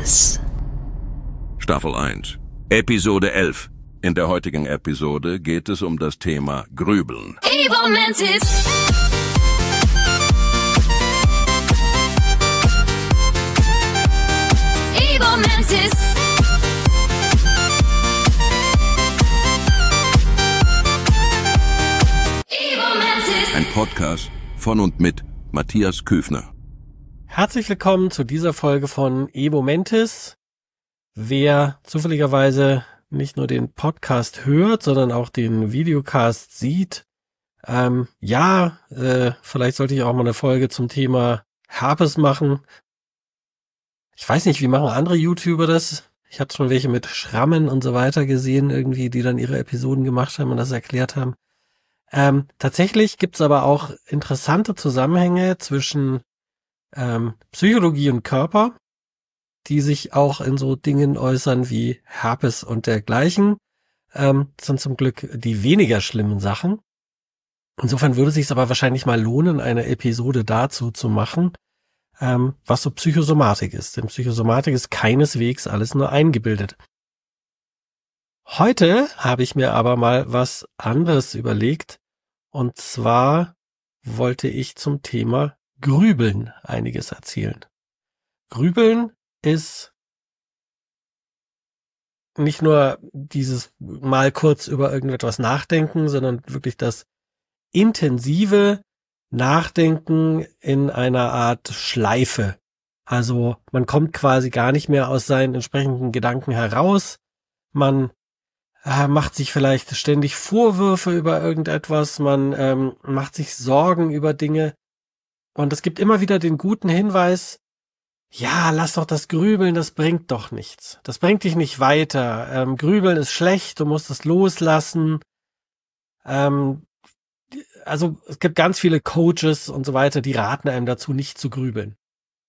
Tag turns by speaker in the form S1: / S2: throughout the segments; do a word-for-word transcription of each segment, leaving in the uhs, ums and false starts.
S1: Evomantis.
S2: Staffel eins, Episode elf. In der heutigen Episode geht es um das Thema Grübeln.
S1: Evomantis. Evomantis. Evomantis.
S2: Ein Podcast von und mit Matthias Küfner.
S3: Herzlich willkommen zu dieser Folge von Evomantis. Wer zufälligerweise nicht nur den Podcast hört, sondern auch den Videocast sieht, ähm, ja, äh, vielleicht sollte ich auch mal eine Folge zum Thema Herpes machen. Ich weiß nicht, wie machen andere YouTuber das? Ich habe schon welche mit Schrammen und so weiter gesehen, irgendwie, die dann ihre Episoden gemacht haben und das erklärt haben. Ähm, tatsächlich gibt's aber auch interessante Zusammenhänge zwischen ähm, Psychologie und Körper, die sich auch in so Dingen äußern wie Herpes und dergleichen. Ähm, das sind zum Glück die weniger schlimmen Sachen. Insofern würde es sich aber wahrscheinlich mal lohnen, eine Episode dazu zu machen, ähm, was so Psychosomatik ist. Denn Psychosomatik ist keineswegs alles nur eingebildet. Heute habe ich mir aber mal was anderes überlegt. Und zwar wollte ich zum Thema Grübeln einiges erzählen. Grübeln ist nicht nur dieses mal kurz über irgendetwas nachdenken, sondern wirklich das intensive Nachdenken in einer Art Schleife. Also man kommt quasi gar nicht mehr aus seinen entsprechenden Gedanken heraus. Man äh, macht sich vielleicht ständig Vorwürfe über irgendetwas. Man ähm, macht sich Sorgen über Dinge. Und es gibt immer wieder den guten Hinweis, ja, lass doch das Grübeln, das bringt doch nichts. Das bringt dich nicht weiter. Ähm, Grübeln ist schlecht, du musst es loslassen. Ähm, also es gibt ganz viele Coaches und so weiter, die raten einem dazu, nicht zu grübeln.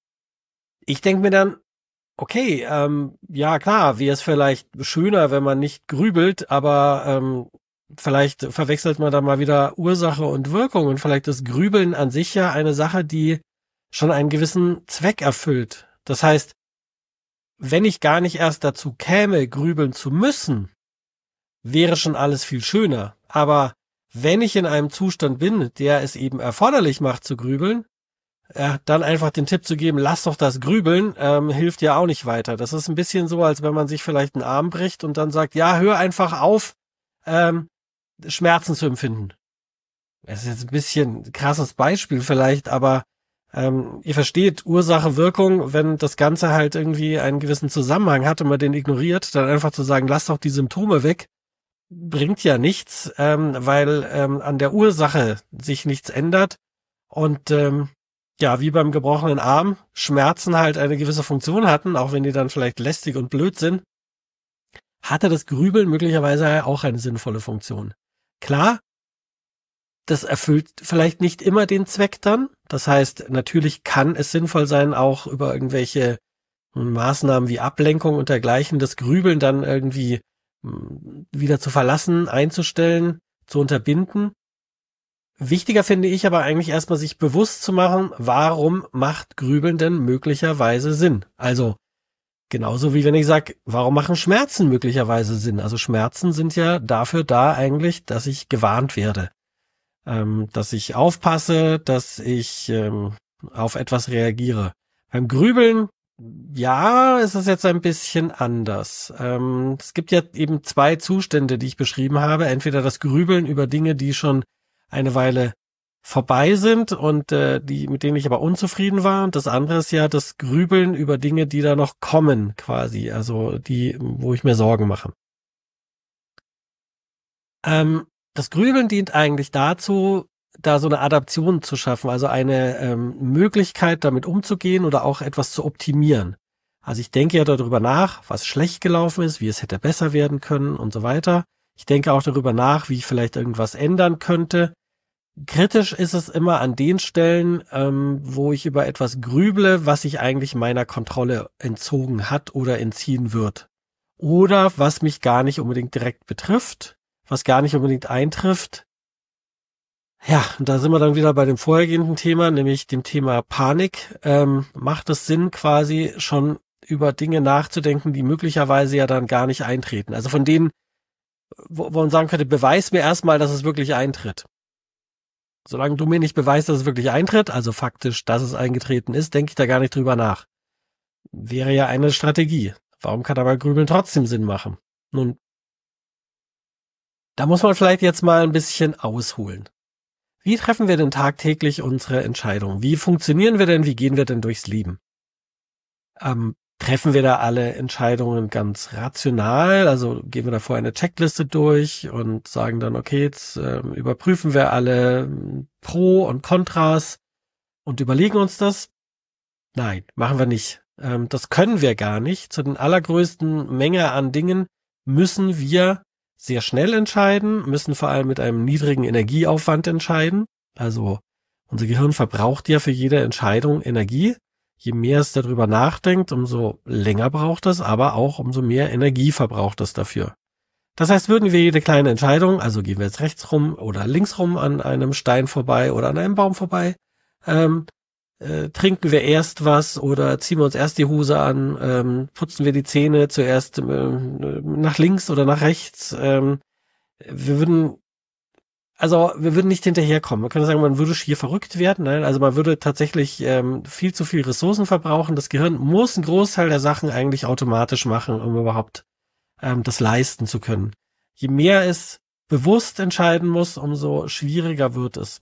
S3: Ich denke mir dann, okay, ähm, ja klar, wäre es vielleicht schöner, wenn man nicht grübelt, aber ähm, vielleicht verwechselt man da mal wieder Ursache und Wirkung und vielleicht ist Grübeln an sich ja eine Sache, die schon einen gewissen Zweck erfüllt. Das heißt, wenn ich gar nicht erst dazu käme, grübeln zu müssen, wäre schon alles viel schöner. Aber wenn ich in einem Zustand bin, der es eben erforderlich macht zu grübeln, äh, dann einfach den Tipp zu geben, lass doch das Grübeln, ähm, hilft ja auch nicht weiter. Das ist ein bisschen so, als wenn man sich vielleicht einen Arm bricht und dann sagt, ja, hör einfach auf, ähm, Schmerzen zu empfinden. Das ist jetzt ein bisschen ein krasses Beispiel vielleicht, aber ähm, ihr versteht Ursache, Wirkung, wenn das Ganze halt irgendwie einen gewissen Zusammenhang hat und man den ignoriert, dann einfach zu sagen, lass doch die Symptome weg, bringt ja nichts, ähm, weil ähm, an der Ursache sich nichts ändert und ähm, ja, wie beim gebrochenen Arm, Schmerzen halt eine gewisse Funktion hatten, auch wenn die dann vielleicht lästig und blöd sind, hatte das Grübeln möglicherweise auch eine sinnvolle Funktion. Klar, das erfüllt vielleicht nicht immer den Zweck dann. Das heißt, natürlich kann es sinnvoll sein, auch über irgendwelche Maßnahmen wie Ablenkung und dergleichen das Grübeln dann irgendwie wieder zu verlassen, einzustellen, zu unterbinden. Wichtiger finde ich aber eigentlich erstmal sich bewusst zu machen, warum macht Grübeln denn möglicherweise Sinn? Also genauso wie wenn ich sage, warum machen Schmerzen möglicherweise Sinn? Also Schmerzen sind ja dafür da eigentlich, dass ich gewarnt werde. Ähm, dass ich aufpasse, dass ich ähm, auf etwas reagiere. Beim Grübeln, ja, ist es jetzt ein bisschen anders. Ähm, es gibt ja eben zwei Zustände, die ich beschrieben habe. Entweder das Grübeln über Dinge, die schon eine Weile vorbei sind und äh, die mit denen ich aber unzufrieden war. Und das andere ist ja das Grübeln über Dinge, die da noch kommen, quasi. Also die, wo ich mir Sorgen mache. Ähm, Das Grübeln dient eigentlich dazu, da so eine Adaption zu schaffen, also eine ähm, Möglichkeit, damit umzugehen oder auch etwas zu optimieren. Also ich denke ja darüber nach, was schlecht gelaufen ist, wie es hätte besser werden können und so weiter. Ich denke auch darüber nach, wie ich vielleicht irgendwas ändern könnte. Kritisch ist es immer an den Stellen, ähm, wo ich über etwas grüble, was sich eigentlich meiner Kontrolle entzogen hat oder entziehen wird. Oder was mich gar nicht unbedingt direkt betrifft, was gar nicht unbedingt eintrifft. Ja, und da sind wir dann wieder bei dem vorhergehenden Thema, nämlich dem Thema Panik. Ähm, macht es Sinn, quasi schon über Dinge nachzudenken, die möglicherweise ja dann gar nicht eintreten. Also von denen, wo, wo man sagen könnte, beweis mir erstmal, dass es wirklich eintritt. Solange du mir nicht beweist, dass es wirklich eintritt, also faktisch, dass es eingetreten ist, denke ich da gar nicht drüber nach. Wäre ja eine Strategie. Warum kann aber Grübeln trotzdem Sinn machen? Nun, da muss man vielleicht jetzt mal ein bisschen ausholen. Wie treffen wir denn tagtäglich unsere Entscheidungen? Wie funktionieren wir denn? Wie gehen wir denn durchs Leben? Ähm, treffen wir da alle Entscheidungen ganz rational? Also gehen wir da vorher eine Checkliste durch und sagen dann, okay, jetzt äh, überprüfen wir alle Pro und Kontras und überlegen uns das? Nein, machen wir nicht. Ähm, das können wir gar nicht. Zu den allergrößten Menge an Dingen müssen wir sehr schnell entscheiden, müssen vor allem mit einem niedrigen Energieaufwand entscheiden. Also unser Gehirn verbraucht ja für jede Entscheidung Energie. Je mehr es darüber nachdenkt, umso länger braucht es, aber auch umso mehr Energie verbraucht es dafür. Das heißt, würden wir jede kleine Entscheidung, also gehen wir jetzt rechts rum oder links rum an einem Stein vorbei oder an einem Baum vorbei, ähm, äh, trinken wir erst was oder ziehen wir uns erst die Hose an, ähm, putzen wir die Zähne zuerst äh, nach links oder nach rechts. Ähm, wir würden, also wir würden nicht hinterherkommen. Man könnte sagen, man würde schier verrückt werden. Nein, also man würde tatsächlich ähm, viel zu viel Ressourcen verbrauchen. Das Gehirn muss einen Großteil der Sachen eigentlich automatisch machen, um überhaupt ähm, das leisten zu können. Je mehr es bewusst entscheiden muss, umso schwieriger wird es.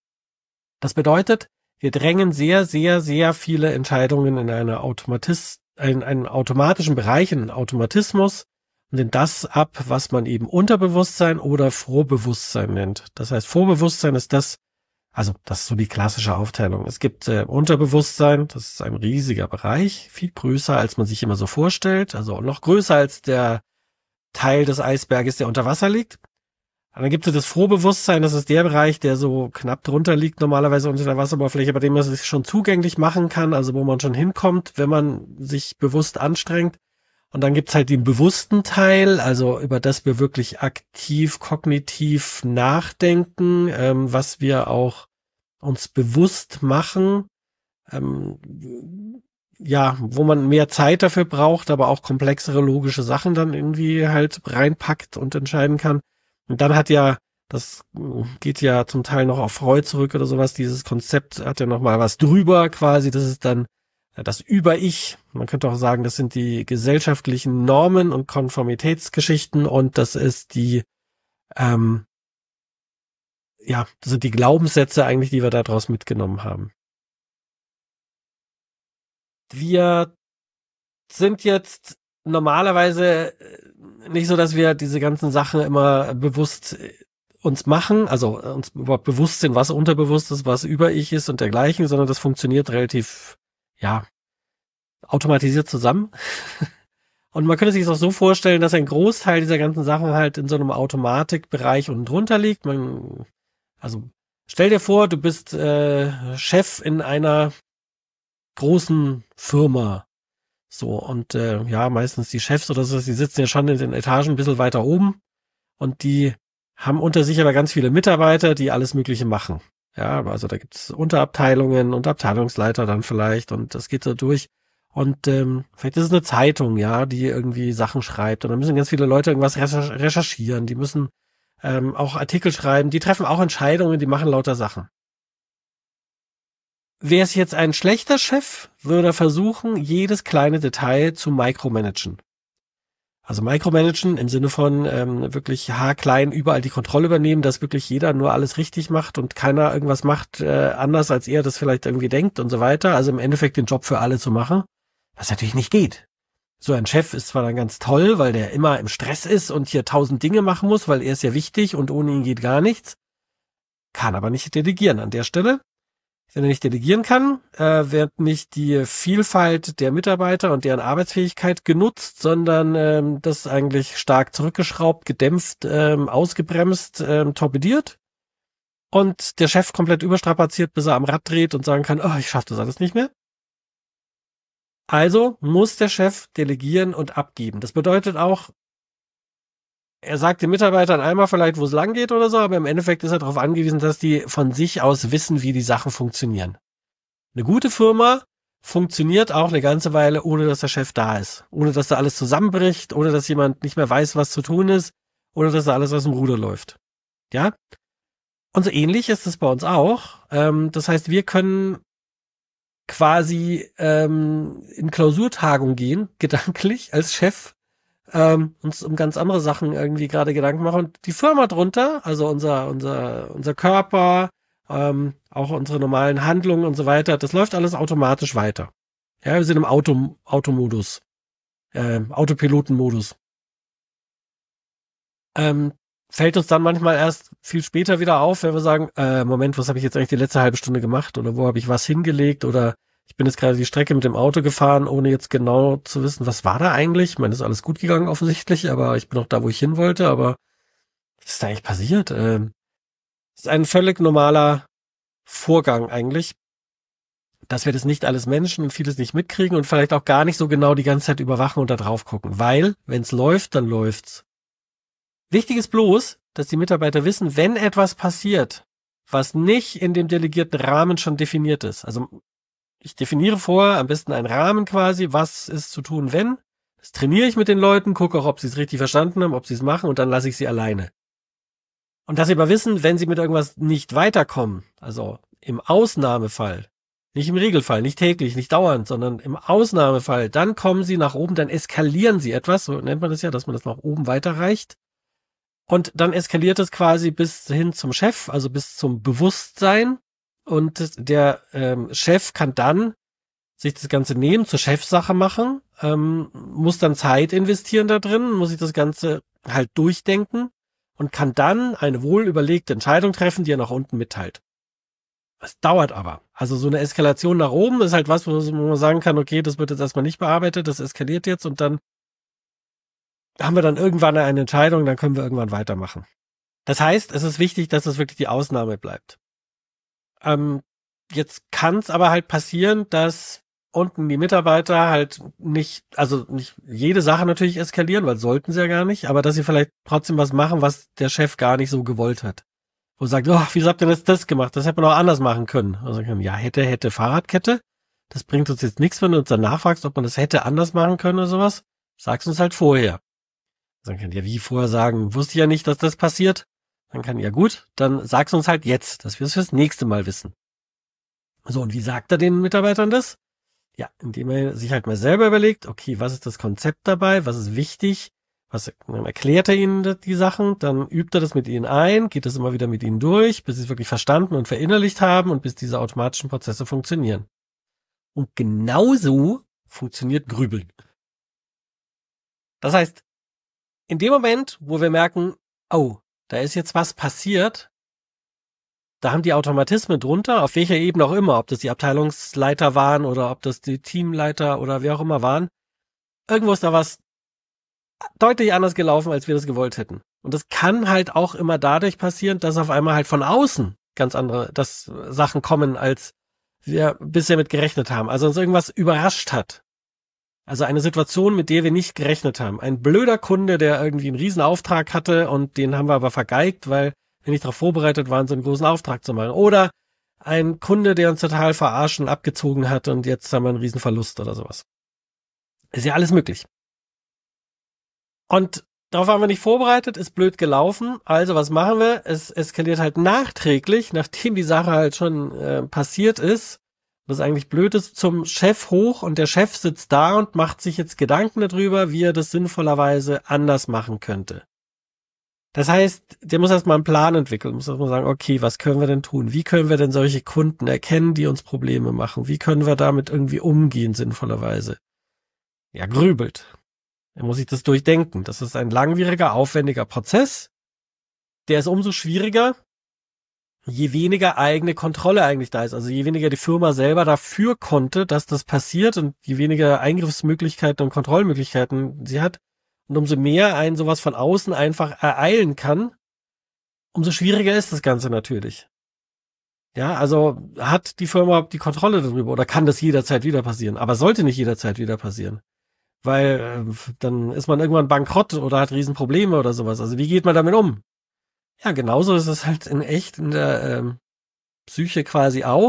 S3: Das bedeutet, wir drängen sehr, sehr, sehr viele Entscheidungen in eine Automatis, in einen automatischen Bereich, in einen Automatismus und in das ab, was man eben Unterbewusstsein oder Vorbewusstsein nennt. Das heißt, Vorbewusstsein ist das, also das ist so die klassische Aufteilung. Es gibt äh, Unterbewusstsein, das ist ein riesiger Bereich, viel größer, als man sich immer so vorstellt, also noch größer als der Teil des Eisberges, der unter Wasser liegt. Und dann gibt es das Vorbewusstsein, das ist der Bereich, der so knapp drunter liegt, normalerweise unter der Wasseroberfläche, bei dem man sich schon zugänglich machen kann, also wo man schon hinkommt, wenn man sich bewusst anstrengt. Und dann gibt's halt den bewussten Teil, also über das wir wirklich aktiv, kognitiv nachdenken, ähm, was wir auch uns bewusst machen, ähm, ja, wo man mehr Zeit dafür braucht, aber auch komplexere logische Sachen dann irgendwie halt reinpackt und entscheiden kann. Und dann hat ja, das geht ja zum Teil noch auf Freud zurück oder sowas, dieses Konzept hat ja noch mal was drüber quasi, das ist dann das Über-Ich. Man könnte auch sagen, das sind die gesellschaftlichen Normen und Konformitätsgeschichten und das ist die, ähm, ja, das sind die Glaubenssätze eigentlich, die wir daraus mitgenommen haben. Wir sind jetzt normalerweise nicht so, dass wir diese ganzen Sachen immer bewusst uns machen, also uns überhaupt bewusst sind, was unterbewusst ist, was über-Ich ist und dergleichen, sondern das funktioniert relativ, ja, automatisiert zusammen. Und man könnte sich das auch so vorstellen, dass ein Großteil dieser ganzen Sachen halt in so einem Automatikbereich unten drunter liegt. Man, also stell dir vor, du bist äh, Chef in einer großen Firma. So, und äh, ja, meistens die Chefs oder so, die sitzen ja schon in den Etagen ein bisschen weiter oben und die haben unter sich aber ganz viele Mitarbeiter, die alles Mögliche machen. Ja, also da gibt's Unterabteilungen und Abteilungsleiter dann vielleicht und das geht so durch. Und ähm, vielleicht ist es eine Zeitung, ja, die irgendwie Sachen schreibt und dann müssen ganz viele Leute irgendwas recherchieren, die müssen ähm, auch Artikel schreiben, die treffen auch Entscheidungen, die machen lauter Sachen. Wäre es jetzt ein schlechter Chef, würde er versuchen, jedes kleine Detail zu micromanagen. Also micromanagen im Sinne von ähm, wirklich haarklein überall die Kontrolle übernehmen, dass wirklich jeder nur alles richtig macht und keiner irgendwas macht äh, anders, als er das vielleicht irgendwie denkt und so weiter. Also im Endeffekt den Job für alle zu machen, was natürlich nicht geht. So ein Chef ist zwar dann ganz toll, weil der immer im Stress ist und hier tausend Dinge machen muss, weil er ist ja wichtig und ohne ihn geht gar nichts, kann aber nicht delegieren an der Stelle. Wenn er nicht delegieren kann, äh, wird nicht die Vielfalt der Mitarbeiter und deren Arbeitsfähigkeit genutzt, sondern ähm, das eigentlich stark zurückgeschraubt, gedämpft, ähm, ausgebremst, ähm, torpediert. Und der Chef komplett überstrapaziert, bis er am Rad dreht und sagen kann, oh, ich schaffe das alles nicht mehr. Also muss der Chef delegieren und abgeben. Das bedeutet auch, er sagt den Mitarbeitern einmal vielleicht, wo es lang geht oder so, aber im Endeffekt ist er darauf angewiesen, dass die von sich aus wissen, wie die Sachen funktionieren. Eine gute Firma funktioniert auch eine ganze Weile, ohne dass der Chef da ist. Ohne dass da alles zusammenbricht, ohne dass jemand nicht mehr weiß, was zu tun ist, ohne dass da alles aus dem Ruder läuft. Ja? Und so ähnlich ist es bei uns auch. Ähm, das heißt, wir können quasi ähm, in Klausurtagung gehen, gedanklich, als Chef, ähm, uns um ganz andere Sachen irgendwie gerade Gedanken machen. Und die Firma drunter, also unser, unser, unser Körper, ähm, auch unsere normalen Handlungen und so weiter, das läuft alles automatisch weiter. Ja, wir sind im Auto, Automodus, äh, Autopilotenmodus. Ähm, fällt uns dann manchmal erst viel später wieder auf, wenn wir sagen, äh, Moment, was habe ich jetzt eigentlich die letzte halbe Stunde gemacht oder wo habe ich was hingelegt oder ich bin jetzt gerade die Strecke mit dem Auto gefahren, ohne jetzt genau zu wissen, was war da eigentlich. Ich meine, ist alles gut gegangen offensichtlich, aber ich bin auch da, wo ich hin wollte, aber was ist da eigentlich passiert? Ähm, ist ein völlig normaler Vorgang eigentlich, dass wir das nicht alles Menschen und vieles nicht mitkriegen und vielleicht auch gar nicht so genau die ganze Zeit überwachen und da drauf gucken, weil, wenn es läuft, dann läuft's. Wichtig ist bloß, dass die Mitarbeiter wissen, wenn etwas passiert, was nicht in dem delegierten Rahmen schon definiert ist. Also ich definiere vorher am besten einen Rahmen quasi, was ist zu tun, wenn. Das trainiere ich mit den Leuten, gucke auch, ob sie es richtig verstanden haben, ob sie es machen und dann lasse ich sie alleine. Und dass sie aber wissen, wenn sie mit irgendwas nicht weiterkommen, also im Ausnahmefall, nicht im Regelfall, nicht täglich, nicht dauernd, sondern im Ausnahmefall, dann kommen sie nach oben, dann eskalieren sie etwas, so nennt man das ja, dass man das nach oben weiterreicht. Und dann eskaliert es quasi bis hin zum Chef, also bis zum Bewusstsein. Und der ähm, Chef kann dann sich das Ganze nehmen, zur Chefsache machen, ähm, muss dann Zeit investieren da drin, muss sich das Ganze halt durchdenken und kann dann eine wohl überlegte Entscheidung treffen, die er nach unten mitteilt. Es dauert aber. Also so eine Eskalation nach oben ist halt was, wo man sagen kann, okay, das wird jetzt erstmal nicht bearbeitet, das eskaliert jetzt und dann haben wir dann irgendwann eine Entscheidung, dann können wir irgendwann weitermachen. Das heißt, es ist wichtig, dass es wirklich die Ausnahme bleibt. Ähm, jetzt kann es aber halt passieren, dass unten die Mitarbeiter halt nicht, also nicht jede Sache natürlich eskalieren, weil sollten sie ja gar nicht, aber dass sie vielleicht trotzdem was machen, was der Chef gar nicht so gewollt hat. Wo sagt, oh, wieso habt ihr jetzt das gemacht? Das hätte man auch anders machen können. Also kann, ja, hätte, hätte Fahrradkette. Das bringt uns jetzt nichts, wenn du uns dann nachfragst, ob man das hätte anders machen können oder sowas. Sag's uns halt vorher. Dann kann ja wie vorher sagen, wusste ich ja nicht, dass das passiert. Dann kann ja gut, dann sag's uns halt jetzt, dass wir es fürs nächste Mal wissen. So, und wie sagt er den Mitarbeitern das? Ja, indem er sich halt mal selber überlegt, okay, was ist das Konzept dabei, was ist wichtig, was, dann erklärt er ihnen die Sachen, dann übt er das mit ihnen ein, geht das immer wieder mit ihnen durch, bis sie es wirklich verstanden und verinnerlicht haben und bis diese automatischen Prozesse funktionieren. Und genauso funktioniert Grübeln. Das heißt, in dem Moment, wo wir merken, oh, da ist jetzt was passiert, da haben die Automatismen drunter, auf welcher Ebene auch immer, ob das die Abteilungsleiter waren oder ob das die Teamleiter oder wer auch immer waren, irgendwo ist da was deutlich anders gelaufen, als wir das gewollt hätten. Und das kann halt auch immer dadurch passieren, dass auf einmal halt von außen ganz andere dass Sachen kommen, als wir bisher mit gerechnet haben. Also uns irgendwas überrascht hat. Also eine Situation, mit der wir nicht gerechnet haben. Ein blöder Kunde, der irgendwie einen riesen Auftrag hatte und den haben wir aber vergeigt, weil wir nicht darauf vorbereitet waren, so einen großen Auftrag zu machen. Oder ein Kunde, der uns total verarscht und abgezogen hat und jetzt haben wir einen riesen Verlust oder sowas. Ist ja alles möglich. Und darauf waren wir nicht vorbereitet, ist blöd gelaufen. Also was machen wir? Es eskaliert halt nachträglich, nachdem die Sache halt schon äh, passiert ist, was eigentlich blöd ist, zum Chef hoch und der Chef sitzt da und macht sich jetzt Gedanken darüber, wie er das sinnvollerweise anders machen könnte. Das heißt, der muss erstmal einen Plan entwickeln, muss erstmal sagen, okay, was können wir denn tun? Wie können wir denn solche Kunden erkennen, die uns Probleme machen? Wie können wir damit irgendwie umgehen, sinnvollerweise? Ja, grübelt. Er muss sich das durchdenken. Das ist ein langwieriger, aufwendiger Prozess. Der ist umso schwieriger, je weniger eigene Kontrolle eigentlich da ist. Also je weniger die Firma selber dafür konnte, dass das passiert und je weniger Eingriffsmöglichkeiten und Kontrollmöglichkeiten sie hat und umso mehr einen sowas von außen einfach ereilen kann, umso schwieriger ist das Ganze natürlich. Ja, also hat die Firma die Kontrolle darüber oder kann das jederzeit wieder passieren? Aber sollte nicht jederzeit wieder passieren. Weil äh, dann ist man irgendwann bankrott oder hat Riesenprobleme oder sowas. Also wie geht man damit um? Ja, genauso ist es halt in echt in der ähm, Psyche quasi auch.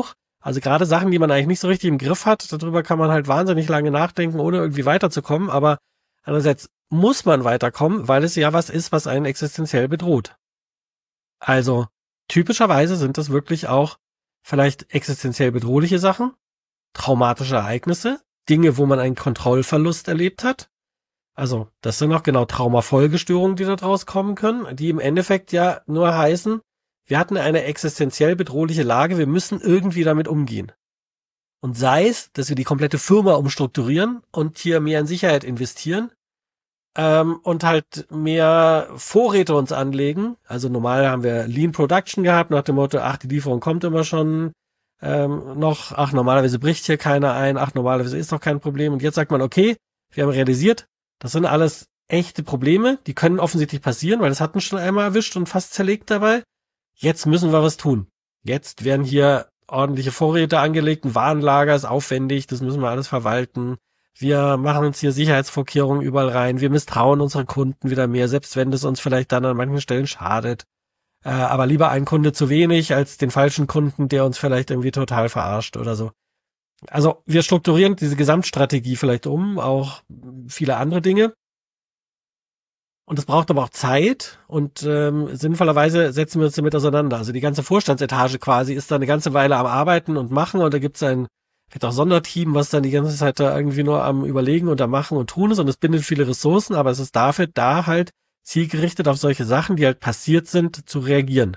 S3: Also gerade Sachen, die man eigentlich nicht so richtig im Griff hat, darüber kann man halt wahnsinnig lange nachdenken, ohne irgendwie weiterzukommen. Aber andererseits muss man weiterkommen, weil es ja was ist, was einen existenziell bedroht. Also typischerweise sind das wirklich auch vielleicht existenziell bedrohliche Sachen, traumatische Ereignisse, Dinge, wo man einen Kontrollverlust erlebt hat. Also das sind auch genau Traumafolgestörungen, die da draus kommen können, die im Endeffekt ja nur heißen, wir hatten eine existenziell bedrohliche Lage, wir müssen irgendwie damit umgehen. Und sei es, dass wir die komplette Firma umstrukturieren und hier mehr in Sicherheit investieren ähm, und halt mehr Vorräte uns anlegen. Also normal haben wir Lean Production gehabt, nach dem Motto, ach, die Lieferung kommt immer schon ähm, noch, ach, normalerweise bricht hier keiner ein, ach, normalerweise ist doch kein Problem. Und jetzt sagt man, okay, wir haben realisiert, das sind alles echte Probleme, die können offensichtlich passieren, weil das hatten schon einmal erwischt und fast zerlegt dabei. Jetzt müssen wir was tun. Jetzt werden hier ordentliche Vorräte angelegt, ein Warenlager ist aufwendig, das müssen wir alles verwalten. Wir machen uns hier Sicherheitsvorkehrungen überall rein, wir misstrauen unseren Kunden wieder mehr, selbst wenn das uns vielleicht dann an manchen Stellen schadet. Äh, aber lieber ein Kunde zu wenig als den falschen Kunden, der uns vielleicht irgendwie total verarscht oder so. Also wir strukturieren diese Gesamtstrategie vielleicht um, auch viele andere Dinge. Und es braucht aber auch Zeit und ähm, sinnvollerweise setzen wir uns damit auseinander. Also die ganze Vorstandsetage quasi ist da eine ganze Weile am Arbeiten und Machen und da gibt es ein vielleicht auch Sonderteam, was dann die ganze Zeit da irgendwie nur am Überlegen und am Machen und Tun ist und es bindet viele Ressourcen, aber es ist dafür da halt zielgerichtet auf solche Sachen, die halt passiert sind, zu reagieren.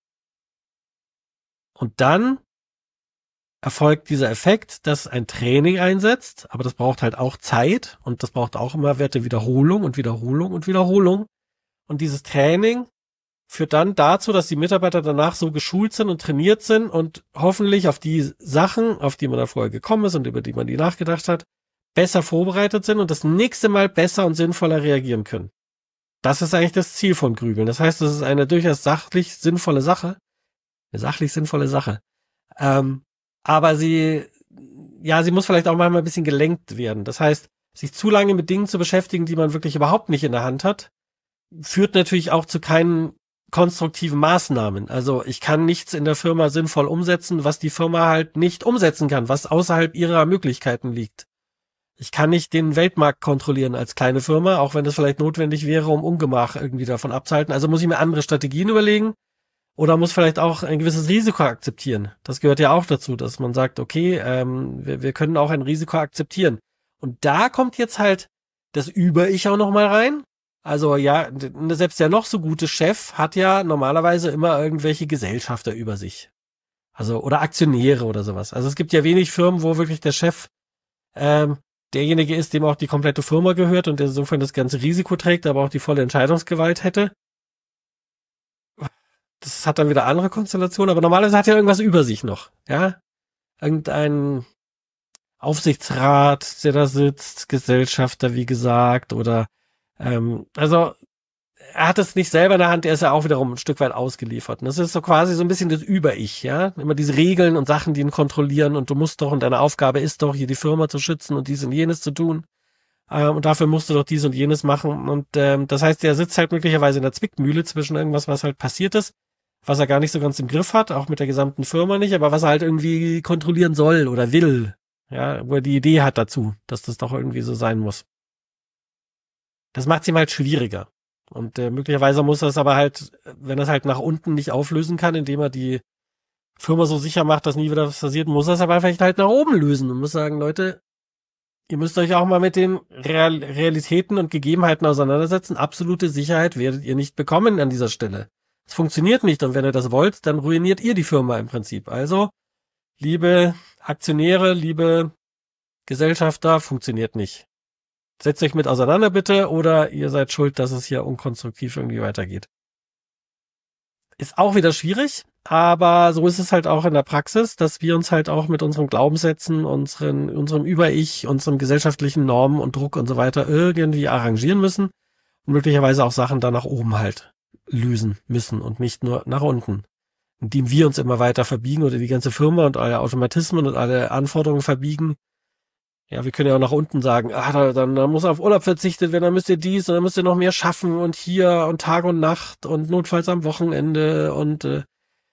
S3: Und dann erfolgt dieser Effekt, dass ein Training einsetzt, aber das braucht halt auch Zeit und das braucht auch immer Werte Wiederholung und Wiederholung und Wiederholung. Und dieses Training führt dann dazu, dass die Mitarbeiter danach so geschult sind und trainiert sind und hoffentlich auf die Sachen, auf die man da vorher gekommen ist und über die man die nachgedacht hat, besser vorbereitet sind und das nächste Mal besser und sinnvoller reagieren können. Das ist eigentlich das Ziel von Grübeln. Das heißt, das ist eine durchaus sachlich sinnvolle Sache. Eine sachlich sinnvolle Sache. Ähm, aber sie, ja, sie muss vielleicht auch manchmal ein bisschen gelenkt werden. Das heißt, sich zu lange mit Dingen zu beschäftigen, die man wirklich überhaupt nicht in der Hand hat, führt natürlich auch zu keinen konstruktiven Maßnahmen. Also ich kann nichts in der Firma sinnvoll umsetzen, was die Firma halt nicht umsetzen kann, was außerhalb ihrer Möglichkeiten liegt. Ich kann nicht den Weltmarkt kontrollieren als kleine Firma, auch wenn das vielleicht notwendig wäre, um Ungemach irgendwie davon abzuhalten. Also muss ich mir andere Strategien überlegen oder muss vielleicht auch ein gewisses Risiko akzeptieren. Das gehört ja auch dazu, dass man sagt, okay, ähm, wir, wir können auch ein Risiko akzeptieren. Und da kommt jetzt halt das Über-Ich auch nochmal rein. Also ja, selbst der noch so gute Chef hat ja normalerweise immer irgendwelche Gesellschafter über sich. Also oder Aktionäre oder sowas. Also es gibt ja wenig Firmen, wo wirklich der Chef ähm, derjenige ist, dem auch die komplette Firma gehört und der insofern das ganze Risiko trägt, aber auch die volle Entscheidungsgewalt hätte. Das hat dann wieder andere Konstellationen, aber normalerweise hat er irgendwas über sich noch, ja. Irgendein Aufsichtsrat, der da sitzt, Gesellschafter, wie gesagt, oder ähm, also er hat es nicht selber in der Hand, er ist ja auch wiederum ein Stück weit ausgeliefert. Und das ist so quasi so ein bisschen das Über-Ich, ja. Immer diese Regeln und Sachen, die ihn kontrollieren und du musst doch und deine Aufgabe ist doch, hier die Firma zu schützen und dies und jenes zu tun. Ähm, und dafür musst du doch dies und jenes machen. Und ähm, das heißt, er sitzt halt möglicherweise in der Zwickmühle zwischen irgendwas, was halt passiert ist, was er gar nicht so ganz im Griff hat, auch mit der gesamten Firma nicht, aber was er halt irgendwie kontrollieren soll oder will. Ja, wo er die Idee hat dazu, dass das doch irgendwie so sein muss. Das macht es ihm halt schwieriger. Und äh, möglicherweise muss er es aber halt, wenn er es halt nach unten nicht auflösen kann, indem er die Firma so sicher macht, dass nie wieder was passiert, muss er es aber vielleicht halt nach oben lösen und muss sagen, Leute, ihr müsst euch auch mal mit den Real- Realitäten und Gegebenheiten auseinandersetzen. Absolute Sicherheit werdet ihr nicht bekommen an dieser Stelle. Es funktioniert nicht und wenn ihr das wollt, dann ruiniert ihr die Firma im Prinzip. Also, liebe Aktionäre, liebe Gesellschafter, funktioniert nicht. Setzt euch mit auseinander bitte oder ihr seid schuld, dass es hier unkonstruktiv irgendwie weitergeht. Ist auch wieder schwierig, aber so ist es halt auch in der Praxis, dass wir uns halt auch mit unseren Glaubenssätzen, unseren, unserem Über-Ich, unserem gesellschaftlichen Normen und Druck und so weiter irgendwie arrangieren müssen und möglicherweise auch Sachen da nach oben halt lösen müssen und nicht nur nach unten. Indem wir uns immer weiter verbiegen oder die ganze Firma und alle Automatismen und alle Anforderungen verbiegen. Ja, wir können ja auch nach unten sagen, ah, da, dann, dann muss auf Urlaub verzichtet werden, dann müsst ihr dies und dann müsst ihr noch mehr schaffen und hier und Tag und Nacht und notfalls am Wochenende und äh,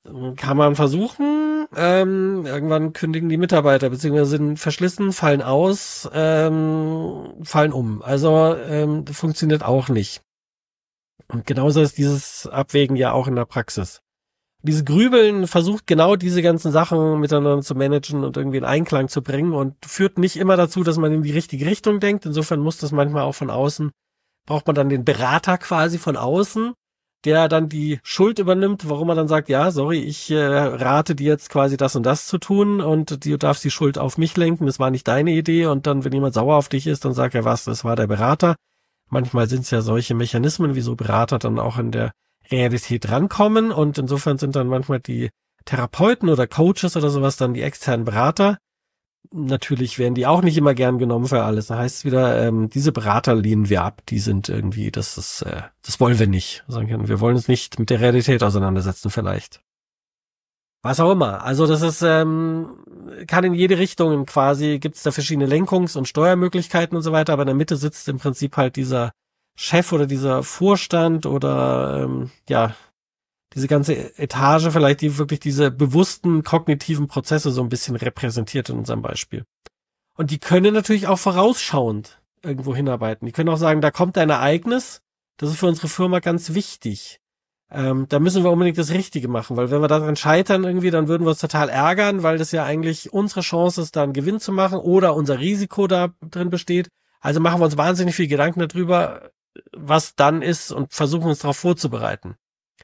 S3: kann man versuchen. Ähm, irgendwann kündigen die Mitarbeiter, beziehungsweise sind verschlissen, fallen aus, ähm, fallen um. Also ähm, funktioniert auch nicht. Und genauso ist dieses Abwägen ja auch in der Praxis. Dieses Grübeln versucht genau diese ganzen Sachen miteinander zu managen und irgendwie in Einklang zu bringen und führt nicht immer dazu, dass man in die richtige Richtung denkt. Insofern muss das manchmal auch von außen, braucht man dann den Berater quasi von außen, der dann die Schuld übernimmt, warum man dann sagt, ja, sorry, ich äh, rate dir jetzt quasi das und das zu tun und du darfst die Schuld auf mich lenken, das war nicht deine Idee. Und dann, wenn jemand sauer auf dich ist, dann sagt er, was, das war der Berater. Manchmal sind es ja solche Mechanismen, wie so Berater dann auch in der Realität rankommen, und insofern sind dann manchmal die Therapeuten oder Coaches oder sowas dann die externen Berater. Natürlich werden die auch nicht immer gern genommen für alles. Da heißt es wieder, ähm, diese Berater lehnen wir ab. Die sind irgendwie, das ist, äh, das wollen wir nicht. Wir wollen uns nicht mit der Realität auseinandersetzen vielleicht. Was auch immer. Also das ist, ähm, kann in jede Richtung quasi, gibt es da verschiedene Lenkungs- und Steuermöglichkeiten und so weiter, aber in der Mitte sitzt im Prinzip halt dieser Chef oder dieser Vorstand oder ähm, ja, diese ganze Etage vielleicht, die wirklich diese bewussten kognitiven Prozesse so ein bisschen repräsentiert in unserem Beispiel. Und die können natürlich auch vorausschauend irgendwo hinarbeiten. Die können auch sagen, da kommt ein Ereignis, das ist für unsere Firma ganz wichtig. Ähm, da müssen wir unbedingt das Richtige machen, weil wenn wir daran scheitern irgendwie, dann würden wir uns total ärgern, weil das ja eigentlich unsere Chance ist, da einen Gewinn zu machen oder unser Risiko da drin besteht. Also machen wir uns wahnsinnig viel Gedanken darüber, was dann ist, und versuchen uns darauf vorzubereiten.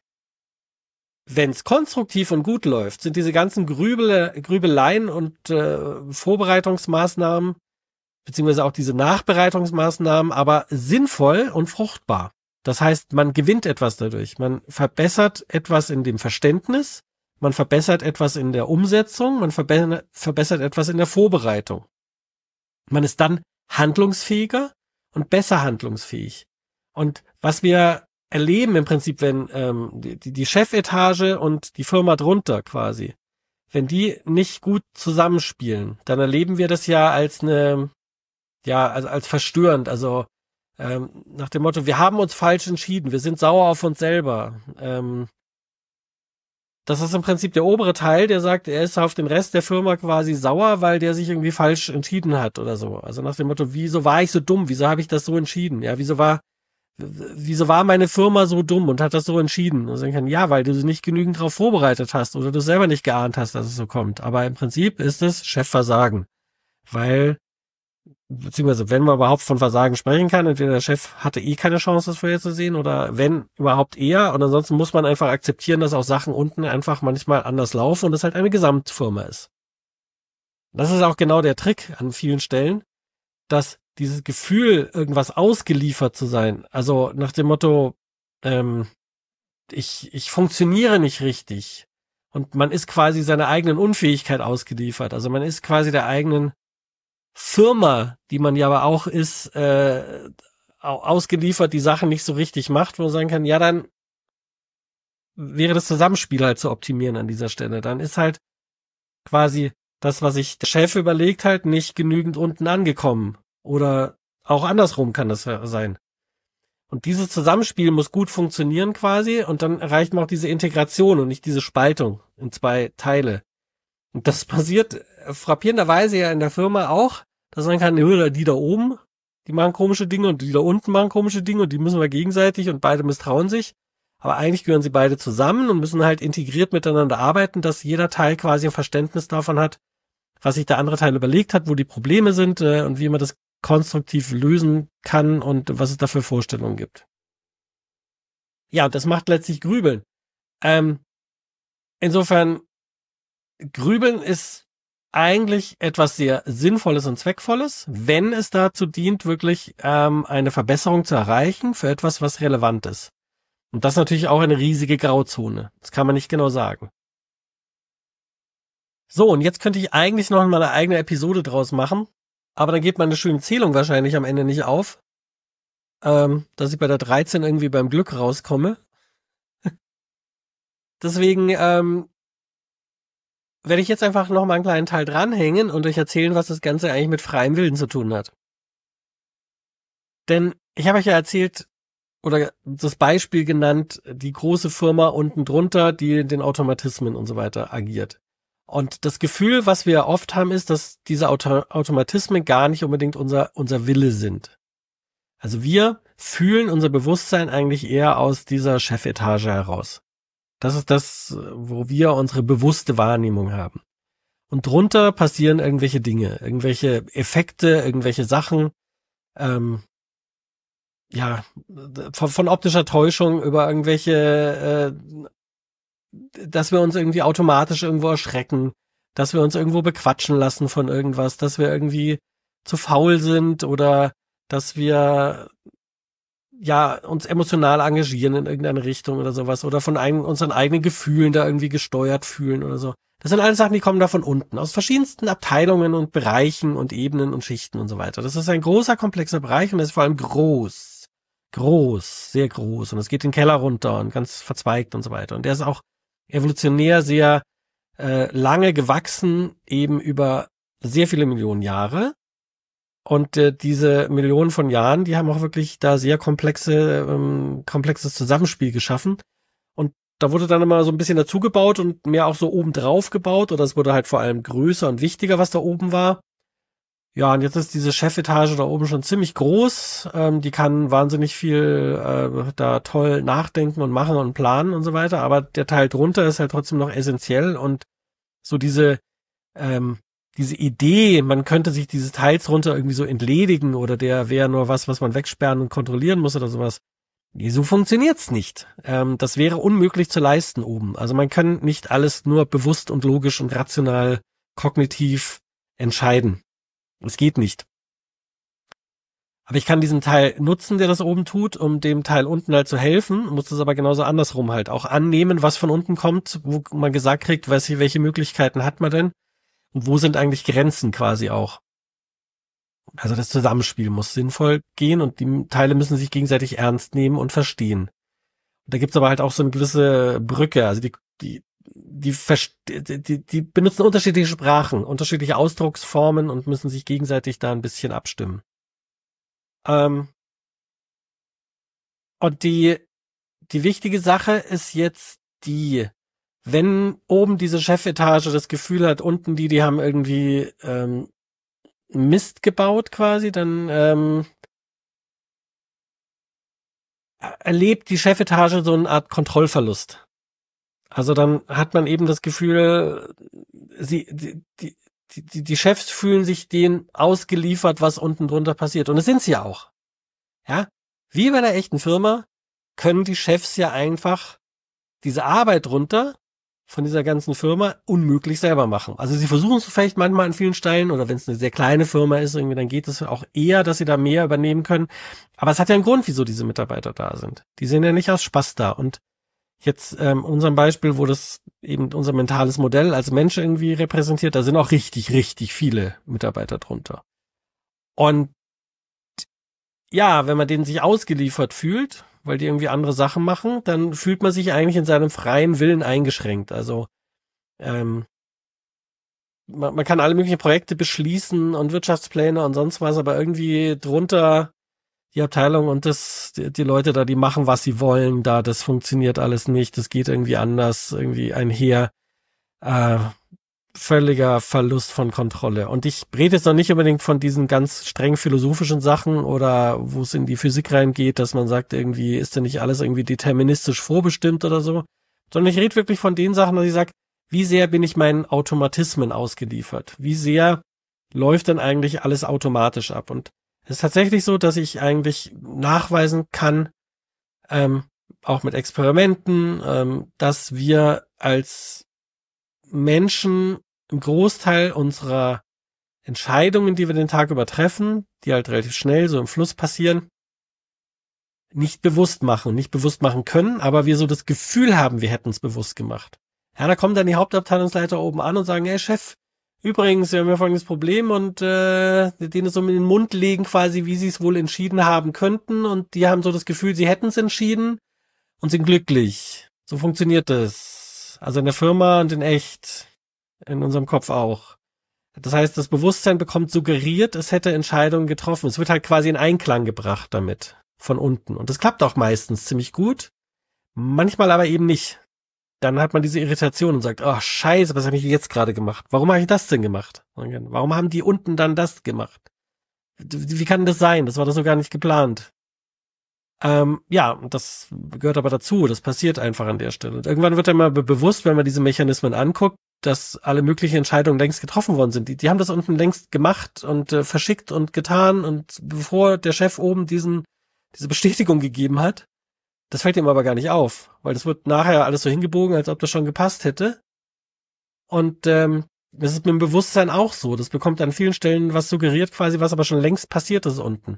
S3: Wenn es konstruktiv und gut läuft, sind diese ganzen Grübel, Grübeleien und äh, Vorbereitungsmaßnahmen, beziehungsweise auch diese Nachbereitungsmaßnahmen, aber sinnvoll und fruchtbar. Das heißt, man gewinnt etwas dadurch. Man verbessert etwas in dem Verständnis, man verbessert etwas in der Umsetzung, man verbe- verbessert etwas in der Vorbereitung. Man ist dann handlungsfähiger und besser handlungsfähig. Und was wir erleben im Prinzip, wenn ähm, die, die Chefetage und die Firma drunter quasi, wenn die nicht gut zusammenspielen, dann erleben wir das ja als eine, ja, also als verstörend, also ähm, nach dem Motto, wir haben uns falsch entschieden, wir sind sauer auf uns selber. Ähm, das ist im Prinzip der obere Teil, der sagt, er ist auf den Rest der Firma quasi sauer, weil der sich irgendwie falsch entschieden hat oder so. Also nach dem Motto, wieso war ich so dumm, wieso habe ich das so entschieden? Ja, wieso war wieso war meine Firma so dumm und hat das so entschieden? Und sagen kann, ja, weil du nicht genügend darauf vorbereitet hast oder du selber nicht geahnt hast, dass es so kommt. Aber im Prinzip ist es Chefversagen. Weil, beziehungsweise wenn man überhaupt von Versagen sprechen kann, entweder der Chef hatte eh keine Chance, das vorherzusehen, oder wenn überhaupt eher. Und ansonsten muss man einfach akzeptieren, dass auch Sachen unten einfach manchmal anders laufen und es halt eine Gesamtfirma ist. Das ist auch genau der Trick an vielen Stellen, dass dieses Gefühl, irgendwas ausgeliefert zu sein, also nach dem Motto, ähm, ich, ich funktioniere nicht richtig, und man ist quasi seiner eigenen Unfähigkeit ausgeliefert, also man ist quasi der eigenen Firma, die man ja aber auch ist, äh, ausgeliefert, die Sachen nicht so richtig macht, wo man sagen kann, ja, dann wäre das Zusammenspiel halt zu optimieren an dieser Stelle. Dann ist halt quasi das, was sich der Chef überlegt hat, nicht genügend unten angekommen. Oder auch andersrum kann das sein. Und dieses Zusammenspiel muss gut funktionieren quasi, und dann erreicht man auch diese Integration und nicht diese Spaltung in zwei Teile. Und das passiert frappierenderweise ja in der Firma auch, dass man kann, die da oben, die machen komische Dinge und die da unten machen komische Dinge und die müssen wir gegenseitig und beide misstrauen sich. Aber eigentlich gehören sie beide zusammen und müssen halt integriert miteinander arbeiten, dass jeder Teil quasi ein Verständnis davon hat, was sich der andere Teil überlegt hat, wo die Probleme sind äh, und wie man das konstruktiv lösen kann und was es da für Vorstellungen gibt. Ja, das macht letztlich Grübeln. Ähm, insofern, Grübeln ist eigentlich etwas sehr Sinnvolles und Zweckvolles, wenn es dazu dient, wirklich ähm, eine Verbesserung zu erreichen für etwas, was relevant ist. Und das ist natürlich auch eine riesige Grauzone. Das kann man nicht genau sagen. So, und jetzt könnte ich eigentlich noch mal eine eigene Episode draus machen, aber dann geht meine schöne Zählung wahrscheinlich am Ende nicht auf, ähm, dass ich bei der dreizehn irgendwie beim Glück rauskomme. Deswegen ähm, werde ich jetzt einfach noch mal einen kleinen Teil dranhängen und euch erzählen, was das Ganze eigentlich mit freiem Willen zu tun hat. Denn ich habe euch ja erzählt, oder das Beispiel genannt, die große Firma unten drunter, die in den Automatismen und so weiter agiert. Und das Gefühl, was wir oft haben, ist, dass diese Auto- Automatismen gar nicht unbedingt unser, unser Wille sind. Also wir fühlen unser Bewusstsein eigentlich eher aus dieser Chefetage heraus. Das ist das, wo wir unsere bewusste Wahrnehmung haben. Und drunter passieren irgendwelche Dinge, irgendwelche Effekte, irgendwelche Sachen, ähm, ja, von, von optischer Täuschung über irgendwelche, äh, dass wir uns irgendwie automatisch irgendwo erschrecken, dass wir uns irgendwo bequatschen lassen von irgendwas, dass wir irgendwie zu faul sind oder dass wir ja uns emotional engagieren in irgendeine Richtung oder sowas oder von ein, unseren eigenen Gefühlen da irgendwie gesteuert fühlen oder so. Das sind alles Sachen, die kommen da von unten, aus verschiedensten Abteilungen und Bereichen und Ebenen und Schichten und so weiter. Das ist ein großer, komplexer Bereich und er ist vor allem groß. Groß, sehr groß. Und es geht den Keller runter und ganz verzweigt und so weiter. Und der ist auch evolutionär sehr äh, lange gewachsen, eben über sehr viele Millionen Jahre. Und äh, diese Millionen von Jahren, die haben auch wirklich da sehr komplexe, ähm, komplexes Zusammenspiel geschaffen. Und da wurde dann immer so ein bisschen dazugebaut und mehr auch so oben drauf gebaut. Oder es wurde halt vor allem größer und wichtiger, was da oben war. Ja, und jetzt ist diese Chefetage da oben schon ziemlich groß. Ähm, die kann wahnsinnig viel äh, da toll nachdenken und machen und planen und so weiter. Aber der Teil drunter ist halt trotzdem noch essentiell. Und so diese ähm, diese Idee, man könnte sich dieses Teils drunter irgendwie so entledigen oder der wäre nur was, was man wegsperren und kontrollieren muss oder sowas. Nee, so funktioniert's nicht. Ähm, das wäre unmöglich zu leisten oben. Also man kann nicht alles nur bewusst und logisch und rational, kognitiv entscheiden. Es geht nicht. Aber ich kann diesen Teil nutzen, der das oben tut, um dem Teil unten halt zu helfen, muss das aber genauso andersrum halt auch annehmen, was von unten kommt, wo man gesagt kriegt, weiß ich, welche Möglichkeiten hat man denn und wo sind eigentlich Grenzen quasi auch. Also das Zusammenspiel muss sinnvoll gehen und die Teile müssen sich gegenseitig ernst nehmen und verstehen. Da gibt's aber halt auch so eine gewisse Brücke, also die die die, die, die benutzen unterschiedliche Sprachen, unterschiedliche Ausdrucksformen und müssen sich gegenseitig da ein bisschen abstimmen. Ähm, und die, die wichtige Sache ist jetzt die, wenn oben diese Chefetage das Gefühl hat, unten die, die haben irgendwie ähm, Mist gebaut quasi, dann ähm, erlebt die Chefetage so eine Art Kontrollverlust. Also dann hat man eben das Gefühl, sie, die, die, die, die Chefs fühlen sich denen ausgeliefert, was unten drunter passiert. Und das sind sie ja auch. Ja, wie bei einer echten Firma können die Chefs ja einfach diese Arbeit drunter von dieser ganzen Firma unmöglich selber machen. Also sie versuchen es vielleicht manchmal an vielen Stellen oder wenn es eine sehr kleine Firma ist, irgendwie, dann geht es auch eher, dass sie da mehr übernehmen können. Aber es hat ja einen Grund, wieso diese Mitarbeiter da sind. Die sind ja nicht aus Spaß da. Und jetzt ähm, in unserem Beispiel, wo das eben unser mentales Modell als Mensch irgendwie repräsentiert, da sind auch richtig, richtig viele Mitarbeiter drunter. Und ja, wenn man denen sich ausgeliefert fühlt, weil die irgendwie andere Sachen machen, dann fühlt man sich eigentlich in seinem freien Willen eingeschränkt. Also ähm, man, man kann alle möglichen Projekte beschließen und Wirtschaftspläne und sonst was, aber irgendwie drunter die Abteilung und das die, die Leute da, die machen, was sie wollen, da das funktioniert alles nicht, das geht irgendwie anders, irgendwie einher. Äh, völliger Verlust von Kontrolle. Und ich rede jetzt noch nicht unbedingt von diesen ganz streng philosophischen Sachen oder wo es in die Physik reingeht, dass man sagt, irgendwie ist denn nicht alles irgendwie deterministisch vorbestimmt oder so, sondern ich rede wirklich von den Sachen, dass ich sage, wie sehr bin ich meinen Automatismen ausgeliefert? Wie sehr läuft denn eigentlich alles automatisch ab? Und es ist tatsächlich so, dass ich eigentlich nachweisen kann, ähm, auch mit Experimenten, ähm, dass wir als Menschen im Großteil unserer Entscheidungen, die wir den Tag über treffen, die halt relativ schnell so im Fluss passieren, nicht bewusst machen, nicht bewusst machen können, aber wir so das Gefühl haben, wir hätten es bewusst gemacht. Ja, da kommen dann die Hauptabteilungsleiter oben an und sagen, hey Chef, übrigens, wir haben ja folgendes Problem und äh, denen so in den Mund legen quasi, wie sie es wohl entschieden haben könnten und die haben so das Gefühl, sie hätten es entschieden und sind glücklich. So funktioniert das. Also in der Firma und in echt, in unserem Kopf auch. Das heißt, das Bewusstsein bekommt suggeriert, es hätte Entscheidungen getroffen. Es wird halt quasi in Einklang gebracht damit. von unten. Und das klappt auch meistens ziemlich gut, manchmal aber eben nicht. Dann hat man diese Irritation und sagt, oh scheiße, was habe ich jetzt gerade gemacht? Warum habe ich das denn gemacht? Warum haben die unten dann das gemacht? Wie kann das sein? Das war doch so gar nicht geplant. Ähm, ja, das gehört aber dazu. Das passiert einfach an der Stelle. Und irgendwann wird einem mal be- bewusst, wenn man diese Mechanismen anguckt, dass alle möglichen Entscheidungen längst getroffen worden sind. Die, die haben das unten längst gemacht und äh, verschickt und getan. Und bevor der Chef oben diesen diese Bestätigung gegeben hat, das fällt ihm aber gar nicht auf, weil das wird nachher alles so hingebogen, als ob das schon gepasst hätte. Und ähm, das ist mit dem Bewusstsein auch so. Das bekommt an vielen Stellen was suggeriert quasi, was aber schon längst passiert ist unten.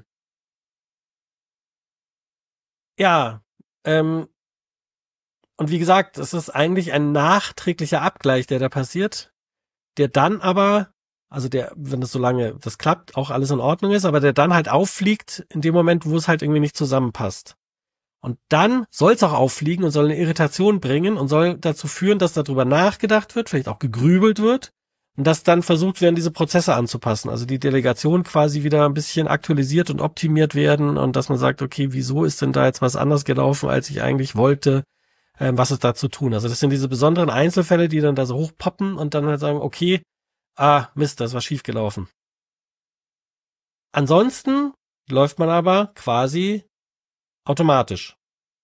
S3: Ja, ähm, und wie gesagt, es ist eigentlich ein nachträglicher Abgleich, der da passiert, der dann aber, also der, wenn das so lange das klappt, auch alles in Ordnung ist, aber der dann halt auffliegt in dem Moment, wo es halt irgendwie nicht zusammenpasst. Und dann soll es auch auffliegen und soll eine Irritation bringen und soll dazu führen, dass darüber nachgedacht wird, vielleicht auch gegrübelt wird und dass dann versucht werden, diese Prozesse anzupassen. Also die Delegation quasi wieder ein bisschen aktualisiert und optimiert werden und dass man sagt, okay, wieso ist denn da jetzt was anders gelaufen, als ich eigentlich wollte? Ähm, was ist da zu tun? Also das sind diese besonderen Einzelfälle, die dann da so hochpoppen und dann halt sagen, okay, ah, Mist, das war schief gelaufen. Ansonsten läuft man aber quasi automatisch.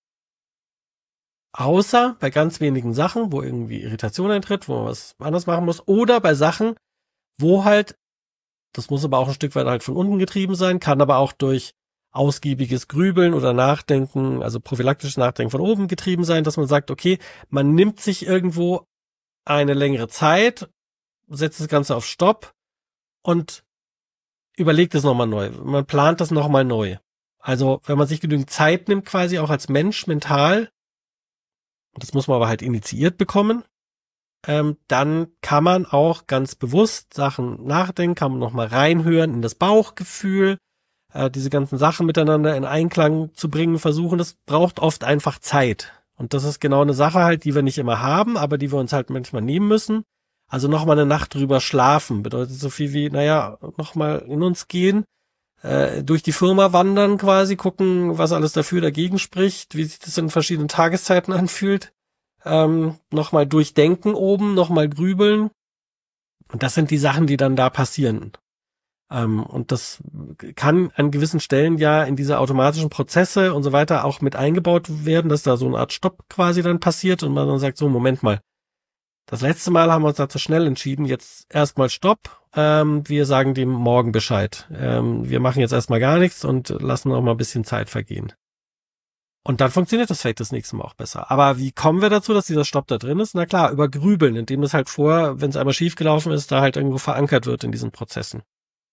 S3: Außer bei ganz wenigen Sachen, wo irgendwie Irritation eintritt, wo man was anders machen muss. Oder bei Sachen, wo halt, das muss aber auch ein Stück weit halt von unten getrieben sein, kann aber auch durch ausgiebiges Grübeln oder Nachdenken, also prophylaktisches Nachdenken von oben getrieben sein, dass man sagt, okay, man nimmt sich irgendwo eine längere Zeit, setzt das Ganze auf Stopp und überlegt es nochmal neu. Man plant das nochmal neu. Also wenn man sich genügend Zeit nimmt, quasi auch als Mensch mental, das muss man aber halt initiiert bekommen, ähm, dann kann man auch ganz bewusst Sachen nachdenken, kann man nochmal reinhören in das Bauchgefühl, äh, diese ganzen Sachen miteinander in Einklang zu bringen, versuchen. Das braucht oft einfach Zeit. Und das ist genau eine Sache halt, die wir nicht immer haben, aber die wir uns halt manchmal nehmen müssen. Also nochmal eine Nacht drüber schlafen bedeutet so viel wie, naja, nochmal in uns gehen, äh, durch die Firma wandern quasi, gucken, was alles dafür dagegen spricht, wie sich das in verschiedenen Tageszeiten anfühlt. Ähm, nochmal durchdenken oben, nochmal grübeln. Und das sind die Sachen, die dann da passieren. Ähm, und das kann an gewissen Stellen ja in diese automatischen Prozesse und so weiter auch mit eingebaut werden, dass da so eine Art Stopp quasi dann passiert und man dann sagt, so, Moment mal, das letzte Mal haben wir uns da zu schnell entschieden, jetzt erstmal Stopp, ähm, wir sagen dem morgen Bescheid. Ähm, wir machen jetzt erstmal gar nichts und lassen noch mal ein bisschen Zeit vergehen. Und dann funktioniert das vielleicht das nächste Mal auch besser. Aber wie kommen wir dazu, dass dieser Stopp da drin ist? Na klar, über Grübeln, indem das halt vor, wenn es einmal schiefgelaufen ist, da halt irgendwo verankert wird in diesen Prozessen.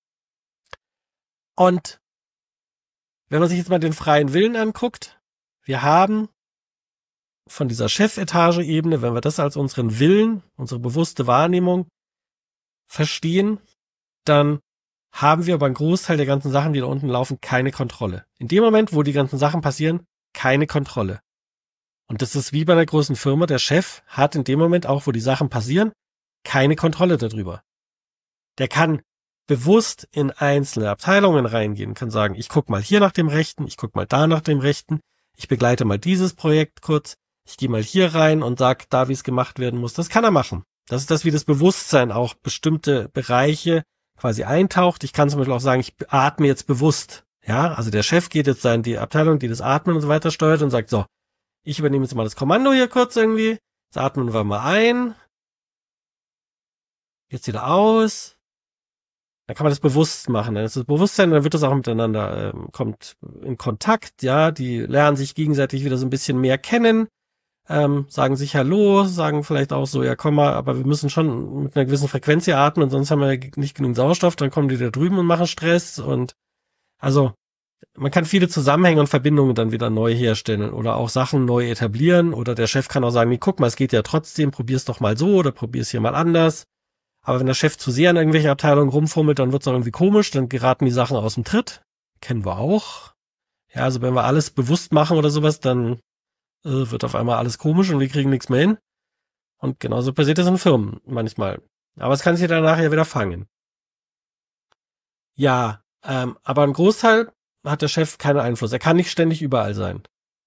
S3: Und wenn man sich jetzt mal den freien Willen anguckt, wir haben von dieser Chefetage-Ebene, wenn wir das als unseren Willen, unsere bewusste Wahrnehmung verstehen, dann haben wir über einen Großteil der ganzen Sachen, die da unten laufen, keine Kontrolle. In dem Moment, wo die ganzen Sachen passieren, keine Kontrolle. Und das ist wie bei einer großen Firma, der Chef hat in dem Moment auch, wo die Sachen passieren, keine Kontrolle darüber. Der kann bewusst in einzelne Abteilungen reingehen, kann sagen, ich guck mal hier nach dem Rechten, ich guck mal da nach dem Rechten, ich begleite mal dieses Projekt kurz, ich gehe mal hier rein und sag da, wie es gemacht werden muss. Das kann er machen. Das ist das, wie das Bewusstsein auch bestimmte Bereiche quasi eintaucht. Ich kann zum Beispiel auch sagen, ich atme jetzt bewusst. Ja, also der Chef geht jetzt in die Abteilung, die das Atmen und so weiter steuert und sagt, so, ich übernehme jetzt mal das Kommando hier kurz irgendwie. Jetzt atmen wir mal ein. Jetzt wieder aus. Dann kann man das bewusst machen. Dann ist das Bewusstsein, dann wird das auch miteinander, ähm, kommt in Kontakt, ja, die lernen sich gegenseitig wieder so ein bisschen mehr kennen, ähm, sagen sich Hallo, sagen vielleicht auch so, ja komm mal, aber wir müssen schon mit einer gewissen Frequenz hier atmen, sonst haben wir nicht genug Sauerstoff, dann kommen die da drüben und machen Stress und also man kann viele Zusammenhänge und Verbindungen dann wieder neu herstellen oder auch Sachen neu etablieren oder der Chef kann auch sagen, nee, guck mal, es geht ja trotzdem, probier's doch mal so oder probier's hier mal anders. Aber wenn der Chef zu sehr in irgendwelchen Abteilungen rumfummelt, dann wird's auch irgendwie komisch, dann geraten die Sachen aus dem Tritt. Kennen wir auch. Ja, also wenn wir alles bewusst machen oder sowas, dann äh, wird auf einmal alles komisch und wir kriegen nichts mehr hin. Und genauso passiert das in Firmen manchmal. Aber es kann sich dann nachher wieder fangen. Ja, ähm, aber ein Großteil hat der Chef keinen Einfluss. Er kann nicht ständig überall sein.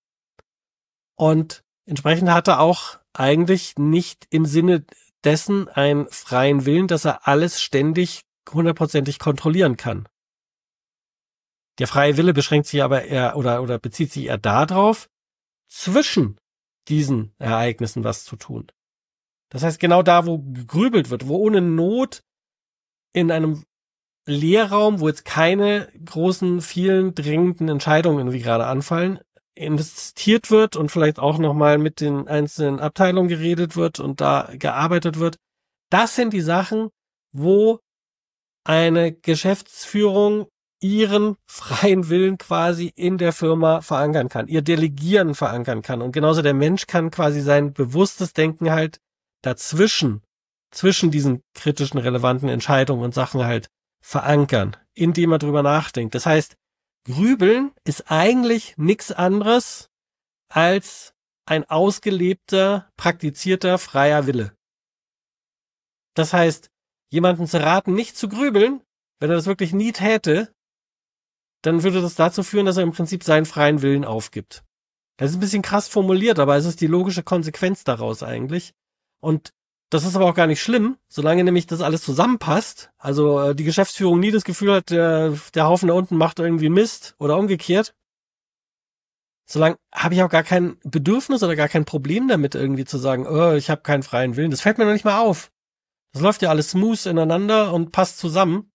S3: Und entsprechend hat er auch eigentlich nicht im Sinne dessen einen freien Willen, dass er alles ständig hundertprozentig kontrollieren kann. Der freie Wille beschränkt sich aber eher oder, oder bezieht sich eher darauf, zwischen diesen Ereignissen was zu tun. Das heißt, genau da, wo gegrübelt wird, wo ohne Not in einem Leerraum, wo jetzt keine großen, vielen drängenden Entscheidungen irgendwie gerade anfallen, investiert wird und vielleicht auch nochmal mit den einzelnen Abteilungen geredet wird und da gearbeitet wird. Das sind die Sachen, wo eine Geschäftsführung ihren freien Willen quasi in der Firma verankern kann, ihr Delegieren verankern kann. Und genauso der Mensch kann quasi sein bewusstes Denken halt dazwischen, zwischen diesen kritischen, relevanten Entscheidungen und Sachen halt verankern, indem er drüber nachdenkt. Das heißt, Grübeln ist eigentlich nichts anderes als ein ausgelebter, praktizierter, freier Wille. Das heißt, jemanden zu raten, nicht zu grübeln, wenn er das wirklich nie täte, dann würde das dazu führen, dass er im Prinzip seinen freien Willen aufgibt. Das ist ein bisschen krass formuliert, aber es ist die logische Konsequenz daraus eigentlich. Und das ist aber auch gar nicht schlimm, solange nämlich das alles zusammenpasst. Also äh, die Geschäftsführung nie das Gefühl hat, der, der Haufen da unten macht irgendwie Mist oder umgekehrt. Solange habe ich auch gar kein Bedürfnis oder gar kein Problem damit, irgendwie zu sagen, oh, ich habe keinen freien Willen. Das fällt mir noch nicht mal auf. Das läuft ja alles smooth ineinander und passt zusammen.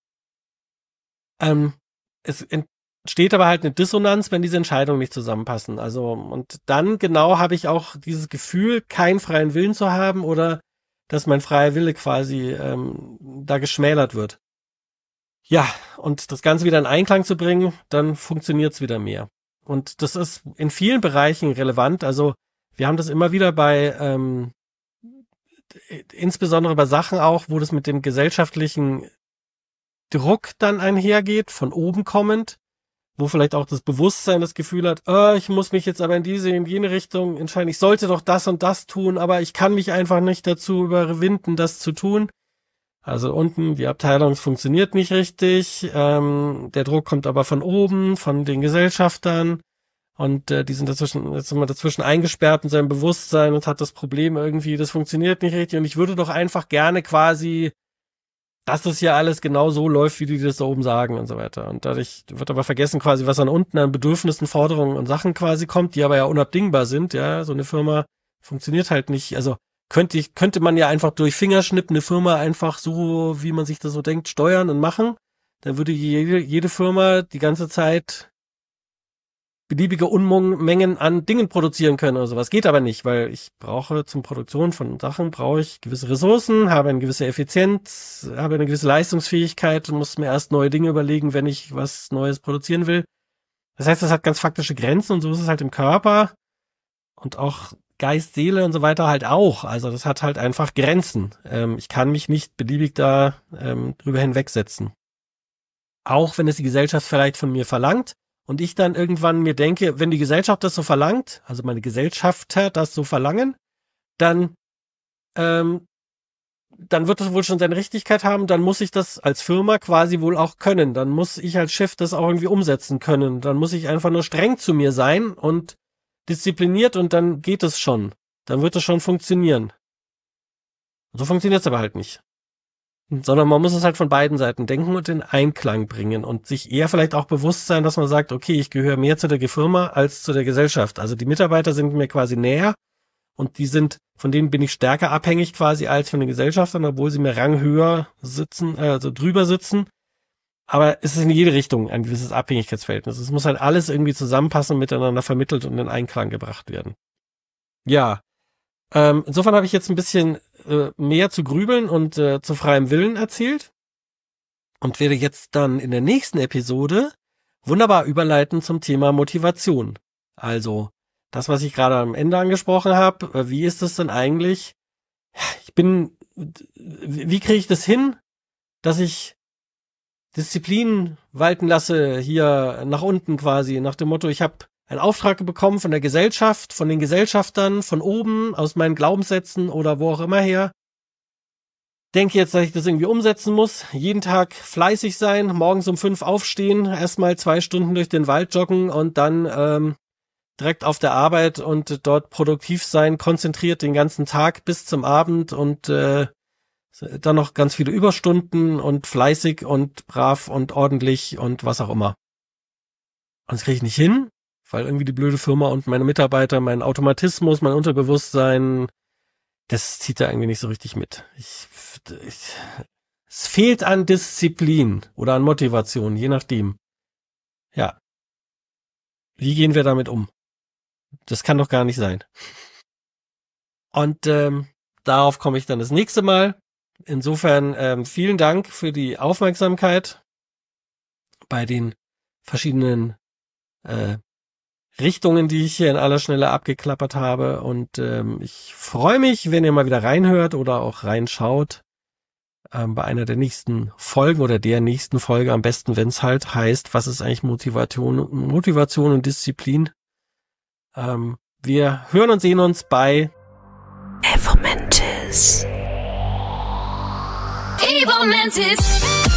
S3: Ähm, es entsteht aber halt eine Dissonanz, wenn diese Entscheidungen nicht zusammenpassen. Also, und dann genau habe ich auch dieses Gefühl, keinen freien Willen zu haben oder dass mein freier Wille quasi ähm, da geschmälert wird. Ja, und das Ganze wieder in Einklang zu bringen, dann funktioniert's wieder mehr. Und das ist in vielen Bereichen relevant. Also wir haben das immer wieder bei, ähm, insbesondere bei Sachen auch, wo das mit dem gesellschaftlichen Druck dann einhergeht, von oben kommend, wo vielleicht auch das Bewusstsein das Gefühl hat, oh, ich muss mich jetzt aber in diese, in jene Richtung entscheiden, ich sollte doch das und das tun, aber ich kann mich einfach nicht dazu überwinden, das zu tun. Also unten, die Abteilung funktioniert nicht richtig, ähm, der Druck kommt aber von oben, von den Gesellschaftern und äh, die sind dazwischen, jetzt sind wir dazwischen eingesperrt in seinem Bewusstsein und hat das Problem irgendwie, das funktioniert nicht richtig und ich würde doch einfach gerne quasi, dass das hier alles genau so läuft, wie die das da oben sagen und so weiter. Und dadurch wird aber vergessen quasi, was an unten an Bedürfnissen, Forderungen und Sachen quasi kommt, die aber ja unabdingbar sind. Ja, so eine Firma funktioniert halt nicht. Also könnte ich, könnte man ja einfach durch Fingerschnipp eine Firma einfach so, wie man sich das so denkt, steuern und machen. Dann würde jede, jede Firma die ganze Zeit beliebige Unmengen an Dingen produzieren können oder sowas. Geht aber nicht, weil ich brauche zum Produktion von Sachen, brauche ich gewisse Ressourcen, habe eine gewisse Effizienz, habe eine gewisse Leistungsfähigkeit und muss mir erst neue Dinge überlegen, wenn ich was Neues produzieren will. Das heißt, das hat ganz faktische Grenzen und so ist es halt im Körper und auch Geist, Seele und so weiter halt auch. Also das hat halt einfach Grenzen. Ähm, ich kann mich nicht beliebig da ähm, drüber hinwegsetzen. Auch wenn es die Gesellschaft vielleicht von mir verlangt, und ich dann irgendwann mir denke, wenn die Gesellschaft das so verlangt, also meine Gesellschafter das so verlangen, dann ähm, dann wird das wohl schon seine Richtigkeit haben, dann muss ich das als Firma quasi wohl auch können, dann muss ich als Chef das auch irgendwie umsetzen können, dann muss ich einfach nur streng zu mir sein und diszipliniert und dann geht es schon, dann wird es schon funktionieren. So funktioniert es aber halt nicht. Sondern man muss es halt von beiden Seiten denken und in Einklang bringen und sich eher vielleicht auch bewusst sein, dass man sagt, okay, ich gehöre mehr zu der Firma als zu der Gesellschaft. Also die Mitarbeiter sind mir quasi näher und die sind, von denen bin ich stärker abhängig quasi als von den Gesellschaftern, obwohl sie mir ranghöher sitzen, also drüber sitzen. Aber es ist in jede Richtung ein gewisses Abhängigkeitsverhältnis. Es muss halt alles irgendwie zusammenpassen, miteinander vermittelt und in Einklang gebracht werden. Ja, ähm, insofern habe ich jetzt ein bisschen äh, mehr zu grübeln und äh, zu freiem Willen erzählt und werde jetzt dann in der nächsten Episode wunderbar überleiten zum Thema Motivation. Also das, was ich gerade am Ende angesprochen habe, äh, wie ist es denn eigentlich? Ich bin, wie kriege ich das hin, dass ich Disziplin walten lasse hier nach unten quasi, nach dem Motto, ich habe einen Auftrag bekommen von der Gesellschaft, von den Gesellschaftern, von oben, aus meinen Glaubenssätzen oder wo auch immer her. denke jetzt, dass ich das irgendwie umsetzen muss. Jeden Tag fleißig sein, morgens um fünf aufstehen, erstmal zwei Stunden durch den Wald joggen und dann ähm, direkt auf der Arbeit und dort produktiv sein, konzentriert den ganzen Tag bis zum Abend und äh, dann noch ganz viele Überstunden und fleißig und brav und ordentlich und was auch immer. Und das kriege ich nicht hin, weil irgendwie die blöde Firma und meine Mitarbeiter, mein Automatismus, mein Unterbewusstsein, das zieht da irgendwie nicht so richtig mit. Ich, ich, es fehlt an Disziplin oder an Motivation, je nachdem. Ja. Wie gehen wir damit um? Das kann doch gar nicht sein. Und ähm, darauf komme ich dann das nächste Mal. Insofern ähm, vielen Dank für die Aufmerksamkeit bei den verschiedenen äh, Richtungen, die ich hier in aller Schnelle abgeklappert habe. Und ähm, ich freue mich, wenn ihr mal wieder reinhört oder auch reinschaut ähm, bei einer der nächsten Folgen oder der nächsten Folge. Am besten, wenn es halt heißt, was ist eigentlich Motivation, Motivation und Disziplin. Ähm, wir hören und sehen uns bei
S1: Evo Mantis. Evo Mantis.